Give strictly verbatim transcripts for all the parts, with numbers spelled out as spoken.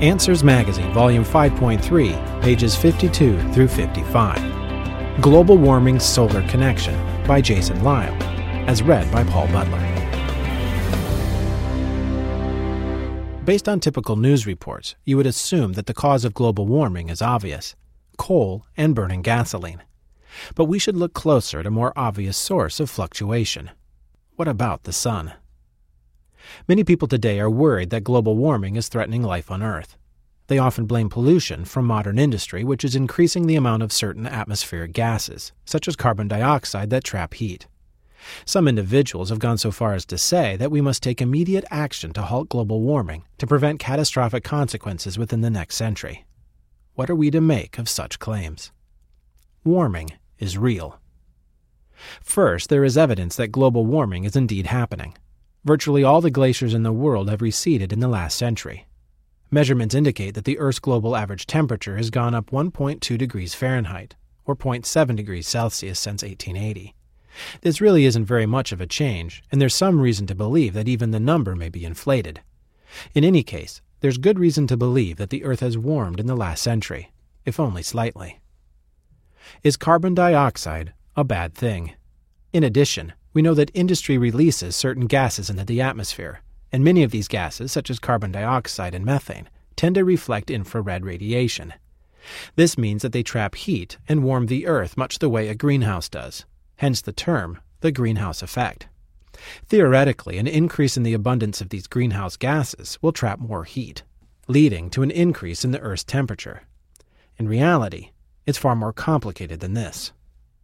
Answers Magazine, Volume five point three, pages fifty-two through fifty-five. Global Warming's Solar Connection by Jason Lisle, as read by Paul Butler. Based on typical news reports, you would assume that the cause of global warming is obvious: coal and burning gasoline. But we should look closer at a more obvious source of fluctuation. What about the sun? Many people today are worried that global warming is threatening life on Earth. They often blame pollution from modern industry, which is increasing the amount of certain atmospheric gases, such as carbon dioxide, that trap heat. Some individuals have gone so far as to say that we must take immediate action to halt global warming to prevent catastrophic consequences within the next century. What are we to make of such claims? Warming is real. First, there is evidence that global warming is indeed happening. Virtually all the glaciers in the world have receded in the last century. Measurements indicate that the Earth's global average temperature has gone up one point two degrees Fahrenheit, or zero point seven degrees Celsius, since eighteen eighty. This really isn't very much of a change, and there's some reason to believe that even the number may be inflated. In any case, there's good reason to believe that the Earth has warmed in the last century, if only slightly. Is carbon dioxide a bad thing? In addition, we know that industry releases certain gases into the atmosphere, and many of these gases, such as carbon dioxide and methane, tend to reflect infrared radiation. This means that they trap heat and warm the Earth much the way a greenhouse does, hence the term, the greenhouse effect. Theoretically, an increase in the abundance of these greenhouse gases will trap more heat, leading to an increase in the Earth's temperature. In reality, it's far more complicated than this.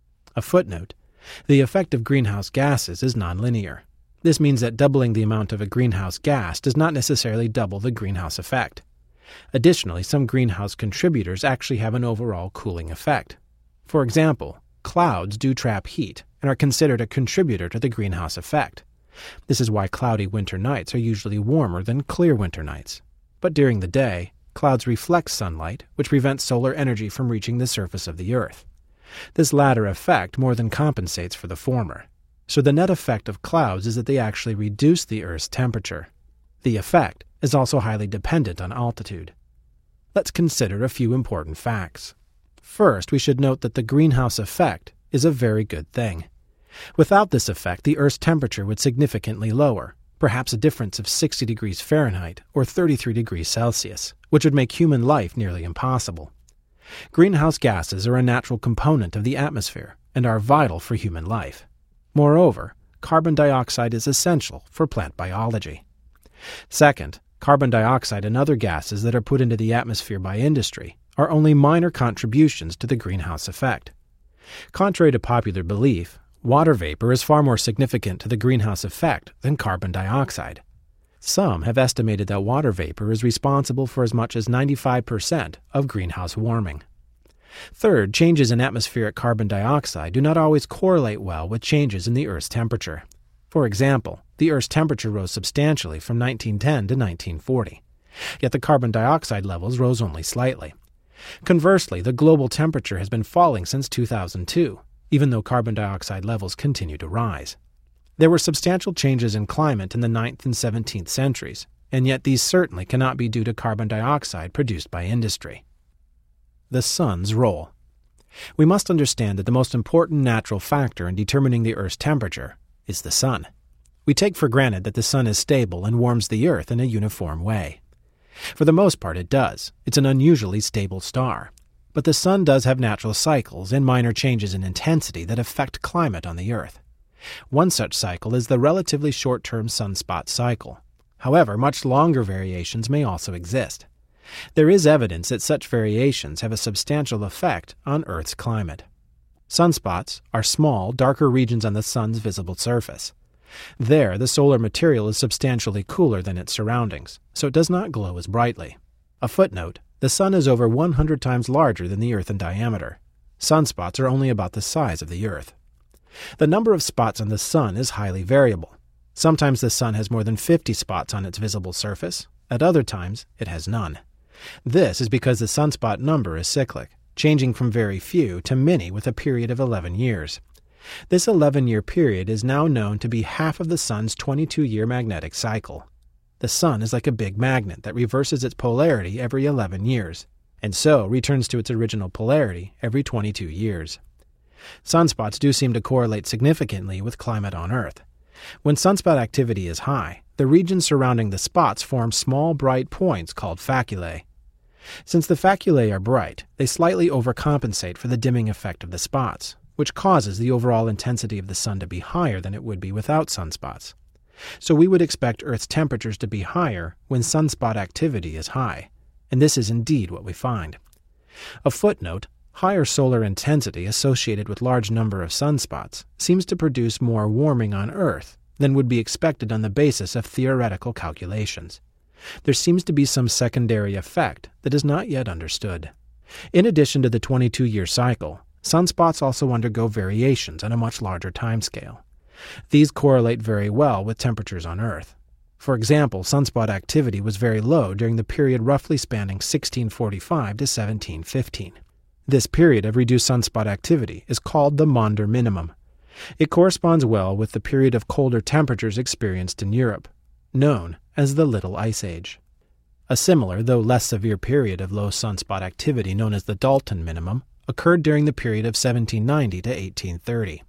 A footnote: the effect of greenhouse gases is nonlinear. This means that doubling the amount of a greenhouse gas does not necessarily double the greenhouse effect. Additionally, some greenhouse contributors actually have an overall cooling effect. For example, clouds do trap heat and are considered a contributor to the greenhouse effect. This is why cloudy winter nights are usually warmer than clear winter nights. But during the day, clouds reflect sunlight, which prevents solar energy from reaching the surface of the Earth. This latter effect more than compensates for the former. So the net effect of clouds is that they actually reduce the Earth's temperature. The effect is also highly dependent on altitude. Let's consider a few important facts. First, we should note that the greenhouse effect is a very good thing. Without this effect, the Earth's temperature would significantly lower, perhaps a difference of sixty degrees Fahrenheit or thirty-three degrees Celsius, which would make human life nearly impossible. Greenhouse gases are a natural component of the atmosphere and are vital for human life. Moreover, carbon dioxide is essential for plant biology. Second, carbon dioxide and other gases that are put into the atmosphere by industry are only minor contributions to the greenhouse effect. Contrary to popular belief, water vapor is far more significant to the greenhouse effect than carbon dioxide. Some have estimated that water vapor is responsible for as much as ninety-five percent of greenhouse warming. Third, changes in atmospheric carbon dioxide do not always correlate well with changes in the Earth's temperature. For example, the Earth's temperature rose substantially from nineteen ten to nineteen forty, yet the carbon dioxide levels rose only slightly. Conversely, the global temperature has been falling since two thousand two, even though carbon dioxide levels continue to rise. There were substantial changes in climate in the ninth and seventeenth centuries, and yet these certainly cannot be due to carbon dioxide produced by industry. The sun's role. We must understand that the most important natural factor in determining the Earth's temperature is the sun. We take for granted that the sun is stable and warms the Earth in a uniform way. For the most part it does. It's an unusually stable star. But the sun does have natural cycles and minor changes in intensity that affect climate on the Earth. One such cycle is the relatively short-term sunspot cycle. However, much longer variations may also exist. There is evidence that such variations have a substantial effect on Earth's climate. Sunspots are small, darker regions on the sun's visible surface. There, the solar material is substantially cooler than its surroundings, so it does not glow as brightly. A footnote: the sun is over one hundred times larger than the Earth in diameter. Sunspots are only about the size of the Earth. The number of spots on the sun is highly variable. Sometimes the sun has more than fifty spots on its visible surface. At other times, it has none. This is because the sunspot number is cyclic, changing from very few to many with a period of eleven years. This eleven-year period is now known to be half of the sun's twenty-two-year magnetic cycle. The sun is like a big magnet that reverses its polarity every eleven years, and so returns to its original polarity every twenty-two years. Sunspots do seem to correlate significantly with climate on Earth. When sunspot activity is high, the regions surrounding the spots form small bright points called faculae. Since the faculae are bright, they slightly overcompensate for the dimming effect of the spots, which causes the overall intensity of the sun to be higher than it would be without sunspots. So we would expect Earth's temperatures to be higher when sunspot activity is high, and this is indeed what we find. A footnote: higher solar intensity associated with large number of sunspots seems to produce more warming on Earth than would be expected on the basis of theoretical calculations. There seems to be some secondary effect that is not yet understood. In addition to the twenty-two year cycle, sunspots also undergo variations on a much larger timescale. These correlate very well with temperatures on Earth. For example, sunspot activity was very low during the period roughly spanning sixteen forty-five to seventeen fifteen. This period of reduced sunspot activity is called the Maunder minimum. It corresponds well with the period of colder temperatures experienced in Europe, known as the Little Ice Age. A similar, though less severe period of low sunspot activity known as the Dalton minimum occurred during the period of seventeen ninety to eighteen thirty.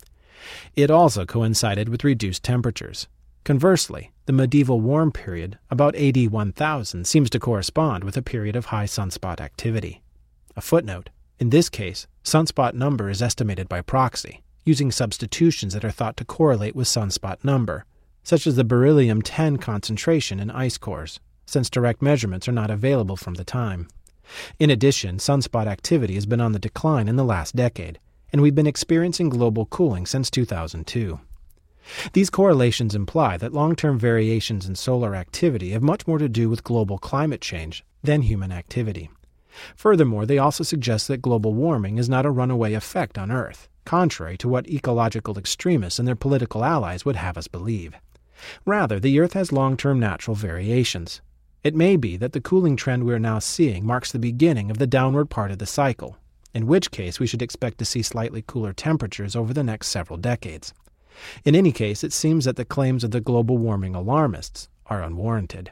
It also coincided with reduced temperatures. Conversely, the medieval warm period, about A D one thousand, seems to correspond with a period of high sunspot activity. A footnote: in this case, sunspot number is estimated by proxy, using substitutions that are thought to correlate with sunspot number, such as the beryllium ten concentration in ice cores, since direct measurements are not available from the time. In addition, sunspot activity has been on the decline in the last decade, and we've been experiencing global cooling since two thousand two. These correlations imply that long-term variations in solar activity have much more to do with global climate change than human activity. Furthermore, they also suggest that global warming is not a runaway effect on Earth, contrary to what ecological extremists and their political allies would have us believe. Rather, the Earth has long-term natural variations. It may be that the cooling trend we are now seeing marks the beginning of the downward part of the cycle, in which case we should expect to see slightly cooler temperatures over the next several decades. In any case, it seems that the claims of the global warming alarmists are unwarranted.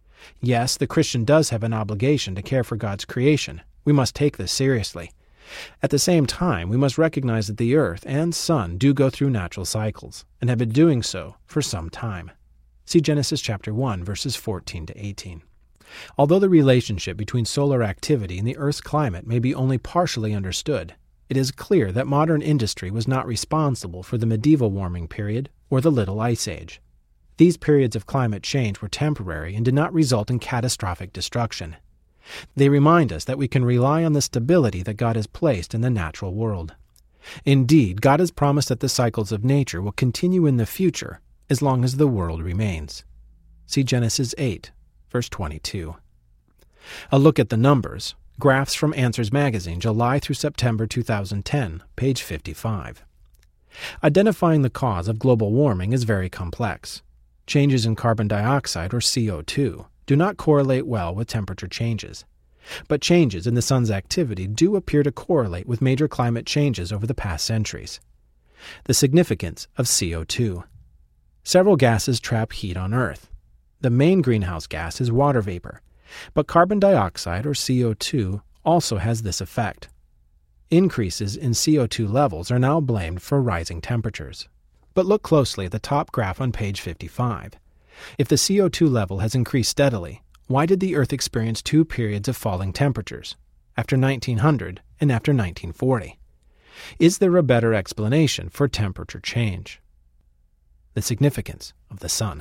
Yes, the Christian does have an obligation to care for God's creation. We must take this seriously. At the same time, we must recognize that the earth and sun do go through natural cycles, and have been doing so for some time. See Genesis chapter one, verses fourteen to eighteen. Although the relationship between solar activity and the Earth's climate may be only partially understood, it is clear that modern industry was not responsible for the medieval warming period or the Little Ice Age. These periods of climate change were temporary and did not result in catastrophic destruction. They remind us that we can rely on the stability that God has placed in the natural world. Indeed, God has promised that the cycles of nature will continue in the future as long as the world remains. See Genesis eight, verse twenty-two. A look at the numbers. Graphs from Answers Magazine, July through September two thousand ten, page fifty-five. Identifying the cause of global warming is very complex. Changes in carbon dioxide, or C O two, do not correlate well with temperature changes. But changes in the sun's activity do appear to correlate with major climate changes over the past centuries. The significance of C O two. Several gases trap heat on Earth. The main greenhouse gas is water vapor, but carbon dioxide, or C O two, also has this effect. Increases in C O two levels are now blamed for rising temperatures. But look closely at the top graph on page fifty-five. If the C O two level has increased steadily, why did the Earth experience two periods of falling temperatures, after nineteen hundred and after nineteen forty? Is there a better explanation for temperature change? The significance of the sun.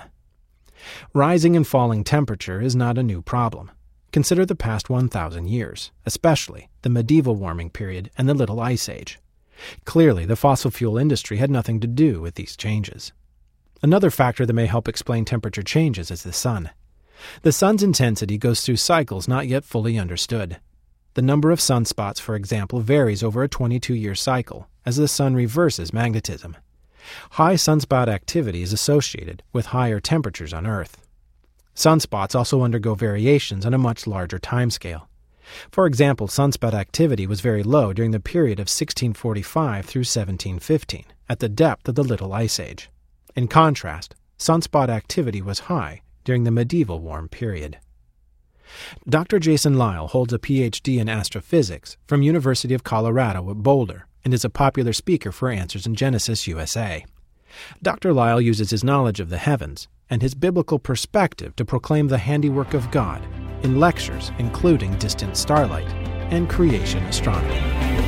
Rising and falling temperature is not a new problem. Consider the past one thousand years, especially the medieval warming period and the Little Ice Age. Clearly, the fossil fuel industry had nothing to do with these changes. Another factor that may help explain temperature changes is the sun. The sun's intensity goes through cycles not yet fully understood. The number of sunspots, for example, varies over a twenty-two year cycle as the sun reverses magnetism. High sunspot activity is associated with higher temperatures on Earth. Sunspots also undergo variations on a much larger timescale. For example, sunspot activity was very low during the period of sixteen forty-five through seventeen fifteen, at the depth of the Little Ice Age. In contrast, sunspot activity was high during the medieval warm period. Doctor Jason Lisle holds a P H D in astrophysics from University of Colorado at Boulder and is a popular speaker for Answers in Genesis U S A. Doctor Lisle uses his knowledge of the heavens and his biblical perspective to proclaim the handiwork of God in lectures including distant starlight and creation astronomy.